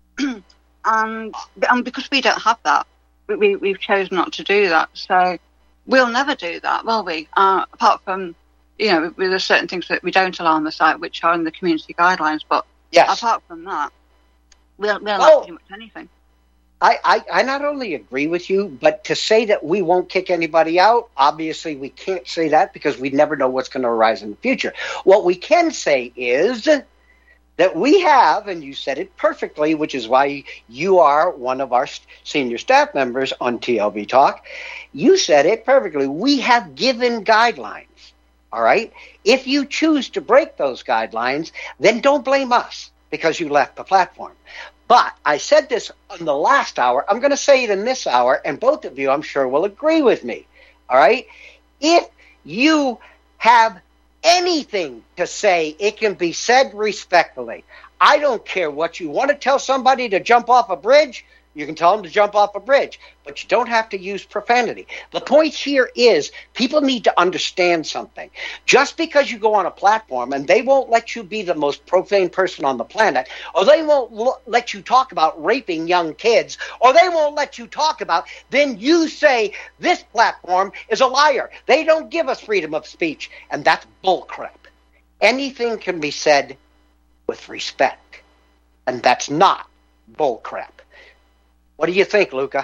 and and because we don't have that, we we've chosen not to do that. So. We'll never do that, will we? Uh, apart from, you know, there's certain things that we don't allow on the site, which are in the community guidelines. But yes. apart from that, we'll, we'll well, not do much anything. I, I, I not only agree with you, but to say that we won't kick anybody out, obviously we can't say that because we never know what's going to arise in the future. What we can say is that we have, and you said it perfectly, which is why you are one of our senior staff members on T L B Talk. You said it perfectly. We have given guidelines, all right? If you choose to break those guidelines, then don't blame us because you left the platform. But I said this in the last hour. I'm going to say it in this hour, and both of you, I'm sure, will agree with me, all right? If you have anything to say, it can be said respectfully. I don't care what you want to tell somebody to jump off a bridge. You can tell them to jump off a bridge, but you don't have to use profanity. The point here is people need to understand something. Just because you go on a platform and they won't let you be the most profane person on the planet, or they won't lo- let you talk about raping young kids, or they won't let you talk about, then you say this platform is a liar. They don't give us freedom of speech, and that's bullcrap. Anything can be said with respect, and that's not bullcrap. What do you think, Luca?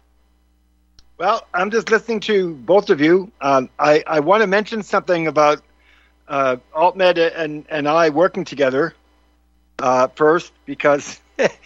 Well, I'm just listening to both of you. Um, I, I want to mention something about uh, AltMed and, and I working together uh, first, because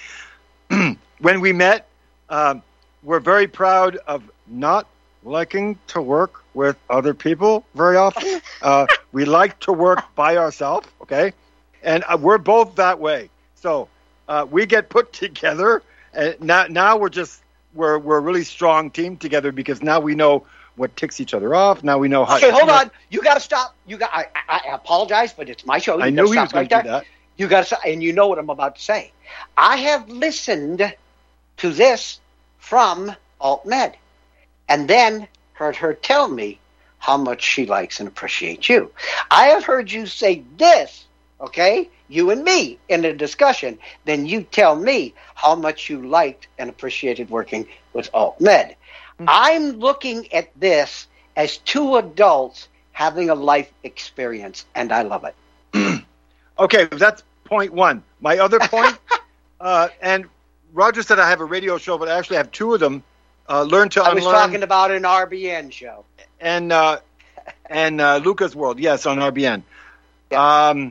when we met, um, we're very proud of not liking to work with other people very often. Uh, we like to work by ourselves, okay? And uh, we're both that way. So uh, we get put together. Uh, now, now we're just we're we're a really strong team together because now we know what ticks each other off. Now we know how. Okay, to, hold you know, on. You got to stop. You got. I, I, I apologize, but it's my show. You I knew he was going right to there. do that. You got to, and you know what I'm about to say. I have listened to this from AltMed, and then heard her tell me how much she likes and appreciates you. I have heard you say this. Okay, you and me in a discussion, then you tell me how much you liked and appreciated working with AltMed. Mm-hmm. I'm looking at this as two adults having a life experience, and I love it. Okay, that's point one. My other point, uh, and Roger said I have a radio show, but I actually have two of them. Uh, Learn to I Unlearn. was talking about an R B N show. And, uh, and uh, Lucas World, yes, on R B N. Yeah. Um,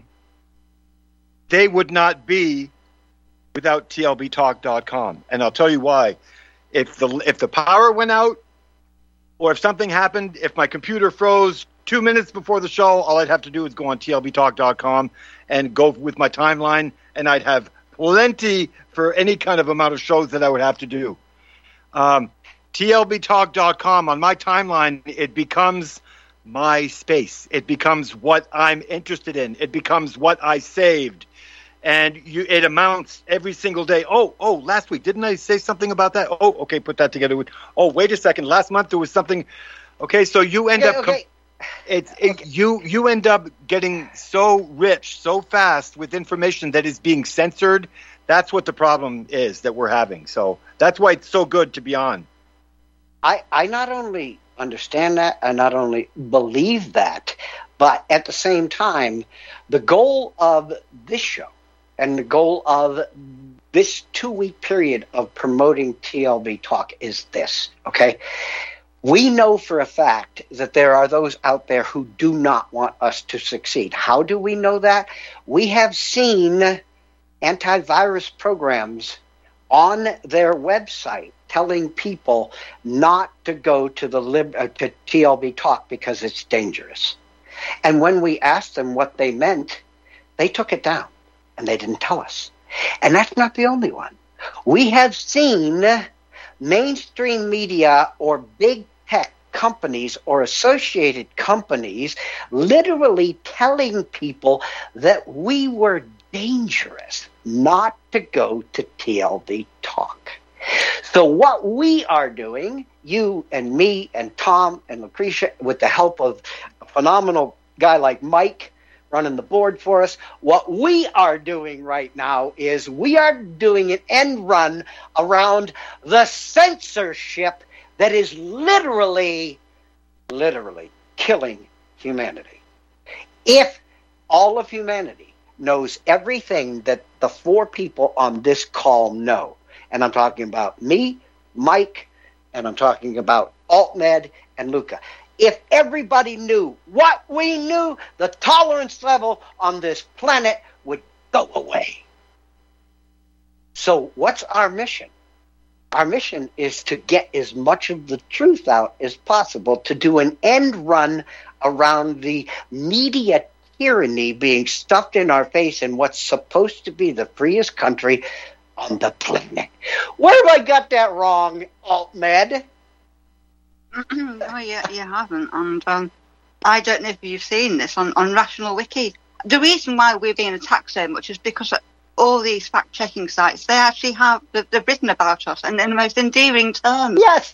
they would not be without T L B talk dot com. And I'll tell you why. If the if the power went out, or if something happened, if my computer froze two minutes before the show, all I'd have to do is go on T L B talk dot com and go with my timeline, and I'd have plenty for any kind of amount of shows that I would have to do. Um, T L B talk dot com, on my timeline, it becomes my space. It becomes what I'm interested in. It becomes what I saved. And you, it amounts every single day. Oh, oh, last week, didn't I say something about that? Oh, okay, put that together. With, oh, wait a second. Last month there was something. Okay, so you end okay, up. Okay. Com- it's it, okay. you you end up getting so rich, so fast with information that is being censored. That's what the problem is that we're having. So that's why it's so good to be on. I, I not only understand that, I not only believe that, but at the same time, the goal of this show and the goal of this two-week period of promoting T L B Talk is this, okay? We know for a fact that there are those out there who do not want us to succeed. How do we know that? We have seen antivirus programs on their website telling people not to go to the lib- uh, to T L B Talk because it's dangerous. And when we asked them what they meant, they took it down, and they didn't tell us. And that's not the only one. We have seen mainstream media or big tech companies or associated companies literally telling people that we were dangerous not to go to T L B Talk. So what we are doing, you and me and Tom and Lucretia, with the help of a phenomenal guy like Mike running the board for us, what we are doing right now is we are doing an end run around the censorship that is literally, literally killing humanity. If all of humanity knows everything that the four people on this call know, and I'm talking about me, Mike, and I'm talking about AltMed and Luca. If everybody knew what we knew, the tolerance level on this planet would go away. So what's our mission? Our mission is to get as much of the truth out as possible, to do an end run around the media tyranny being stuffed in our face in what's supposed to be the freest country on the planet. Where have I got that wrong, AltMed? Oh, yeah, you haven't. And um, I don't know if you've seen this on, on Rational Wiki. The reason why we're being attacked so much is because all these fact-checking sites, they actually have, they've written about us and in the most endearing terms. Yes!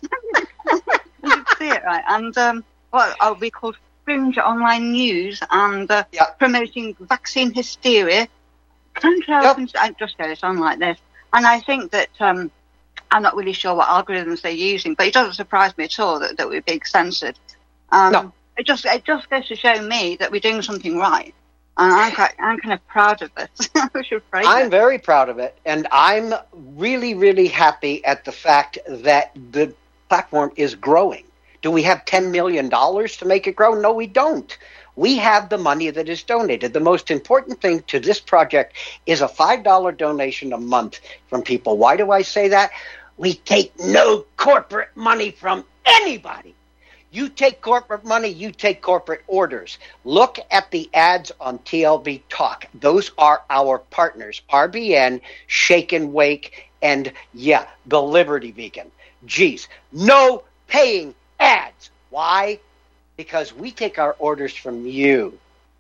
You see it, right? And um, what are we called fringe online news and uh, yeah. promoting vaccine hysteria. Yep. I just go on like this. And I think that um, I'm not really sure what algorithms they're using, but it doesn't surprise me at all that, that we're being censored. Um, no. It just it just goes to show me that we're doing something right. And I'm quite, I'm kind of proud of this. I'm very proud of it. And I'm really, really happy at the fact that the platform is growing. Do we have ten million dollars to make it grow? No, we don't. We have the money that is donated. The most important thing to this project is a five dollar donation a month from people. Why do I say that? We take no corporate money from anybody. You take corporate money, you take corporate orders. Look at the ads on T L B Talk. Those are our partners, R B N, Shake and Wake, and, yeah, the Liberty Vegan. Geez, no paying ads. Why? Because we take our orders from you,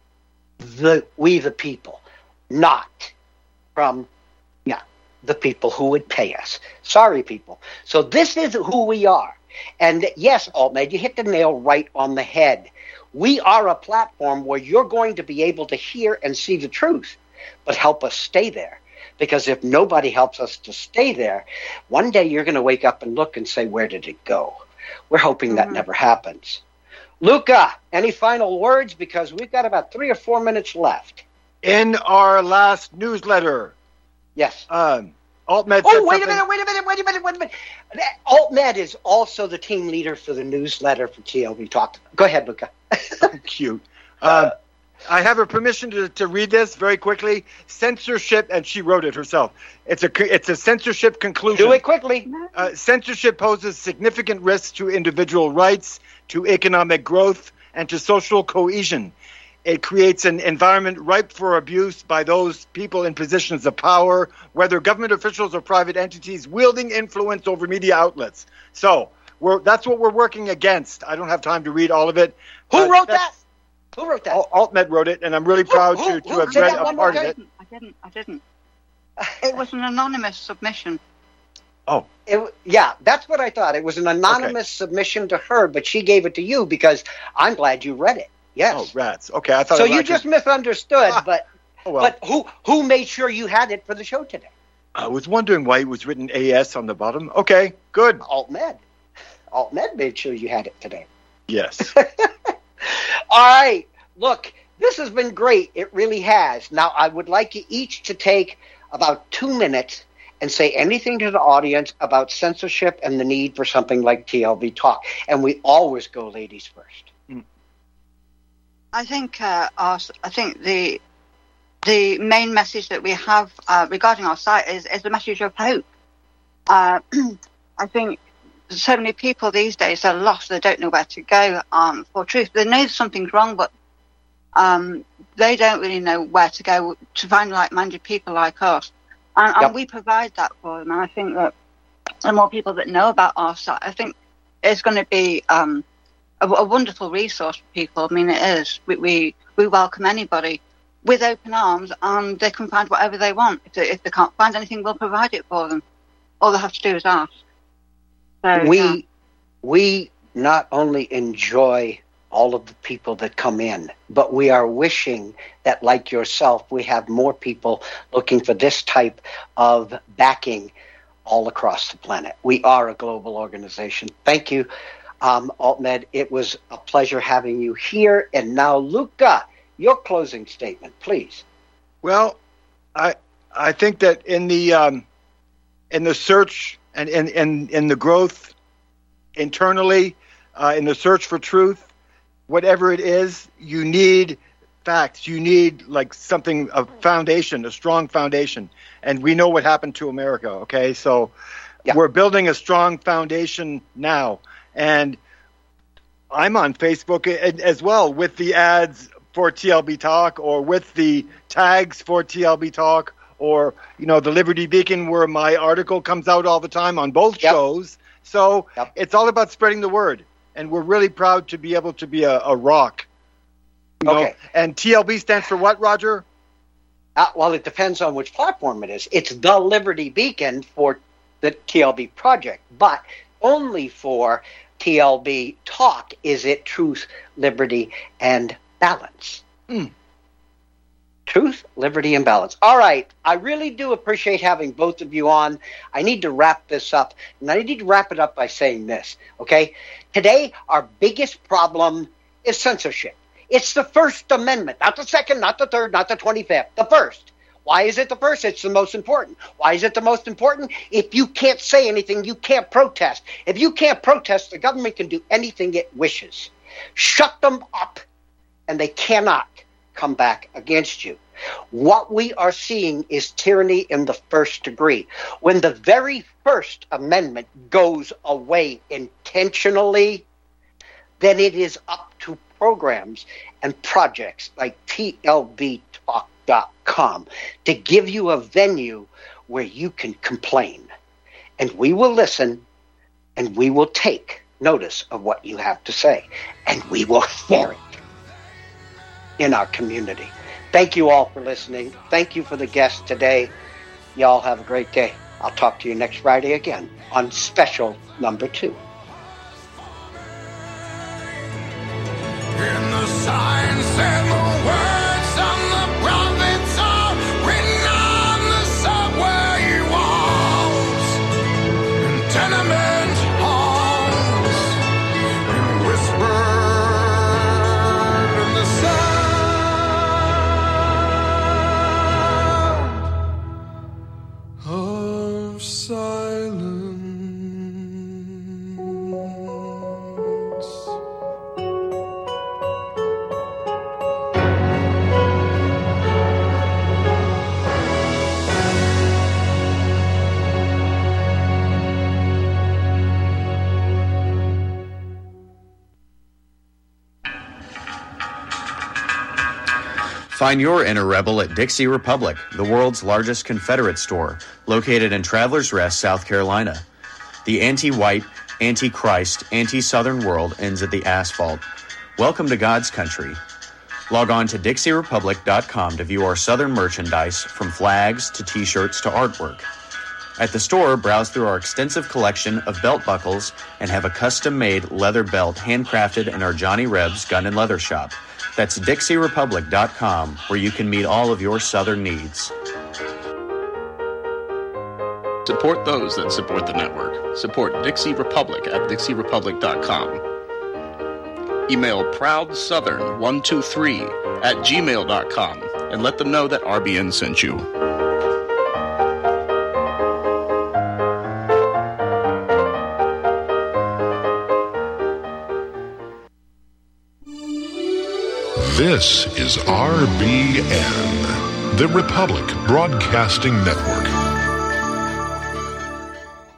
the we the people, not from yeah, the people who would pay us. Sorry, people. So this is who we are. And yes, AltMed, you hit the nail right on the head. We are a platform where you're going to be able to hear and see the truth, but help us stay there. Because if nobody helps us to stay there, one day you're going to wake up and look and say, where did it go? We're hoping mm-hmm. that never happens. Luca, any final words? Because we've got about three or four minutes left. In our last newsletter. Yes. Um, AltMed Oh, said wait something. a minute, wait a minute, wait a minute, wait a minute. AltMed is also the team leader for the newsletter for T L B Talk. Go ahead, Luca. Cute. Uh, I have her permission to, to read this very quickly. Censorship, and she wrote it herself. It's a it's a censorship conclusion. Do it quickly. Uh, censorship poses significant risks to individual rights, to economic growth, and to social cohesion. It creates an environment ripe for abuse by those people in positions of power, whether government officials or private entities wielding influence over media outlets. So we're, that's what we're working against. I don't have time to read all of it. Who uh, wrote that? Who wrote that? AltMed wrote it, and I'm really proud who, to, to who, have say read that a one part more of it. time? I didn't. I didn't. It was an anonymous submission. Oh. It, yeah, that's what I thought. It was an anonymous okay. submission to her, but she gave it to you because I'm glad you read it. Yes. Oh, rats. Okay, I thought. So it was you actually... just misunderstood, ah, but oh, well. but who who made sure you had it for the show today? I was wondering why it was written A S on the bottom. Okay, good. AltMed. AltMed made sure you had it today. Yes. All right. Look, this has been great. It really has. Now, I would like you each to take about two minutes and say anything to the audience about censorship and the need for something like T L B Talk. And we always go ladies first. I think uh, our, I think the the main message that we have uh, regarding our site is, is the message of hope. Uh, I think so many people these days are lost. They don't know where to go um, for truth. They know something's wrong, but um, they don't really know where to go to find like-minded people like us. And, Yep. and we provide that for them. And I think that the more people that know about our site, I think it's going to be um, a, a wonderful resource for people. I mean, it is. We, we, we welcome anybody with open arms, and they can find whatever they want. If they, if they can't find anything, we'll provide it for them. All they have to do is ask. So, we yeah. we not only enjoy all of the people that come in, but we are wishing that, like yourself, we have more people looking for this type of backing all across the planet. We are a global organization. Thank you, um, AltMed. It was a pleasure having you here. And now, Luca, your closing statement, please. Well, I I think that in the um, in the search and in in, in the growth internally, uh, in the search for truth, whatever it is, you need facts. You need like something, a foundation, a strong foundation. And we know what happened to America. Okay, so Yeah. we're building a strong foundation now, and I'm on Facebook a- as well with the ads for T L B Talk, or with the tags for T L B Talk, or, you know, the Liberty Beacon, where my article comes out all the time on both Yep. shows. So Yep. it's all about spreading the word, and we're really proud to be able to be a, a rock. You know? Okay. And T L B stands for what, Roger? Uh, well, it depends on which platform it is. It's the Liberty Beacon for the T L B project, but only for T L B Talk is it Truth, Liberty, and Balance. Mm. Truth, Liberty, and Balance. All right. I really do appreciate having both of you on. I need to wrap this up, and I need to wrap it up by saying this, okay? Today, our biggest problem is censorship. It's the First Amendment, not the second, not the third, not the twenty-fifth, the first. Why is it the first? It's the most important. Why is it the most important? If you can't say anything, you can't protest. If you can't protest, the government can do anything it wishes. Shut them up, and they cannot come back against you. What we are seeing is tyranny in the first degree. When the very First Amendment goes away intentionally, then it is up to programs and projects like T L B talk dot com to give you a venue where you can complain. And we will listen, and we will take notice of what you have to say, and we will share it in our community. Thank you all for listening. Thank you for the guests today. Y'all have a great day. I'll talk to you next Friday again on special number two. In the signs and the words on the prophets are written on the subway walls, in tenement halls, and whispered in the sound of silence. Find your inner rebel at Dixie Republic, the world's largest Confederate store, located in Travelers Rest, South Carolina. The anti-white, anti-Christ, anti-Southern world ends at the asphalt. Welcome to God's country. Log on to Dixie Republic dot com to view our Southern merchandise, from flags to t-shirts to artwork. At the store, browse through our extensive collection of belt buckles and have a custom-made leather belt handcrafted in our Johnny Rebs Gun and Leather Shop. That's Dixie Republic dot com, where you can meet all of your Southern needs. Support those that support the network. Support Dixie Republic at Dixie Republic dot com. Email proud southern one two three at gmail dot com and let them know that R B N sent you. This is R B N, the Republic Broadcasting Network.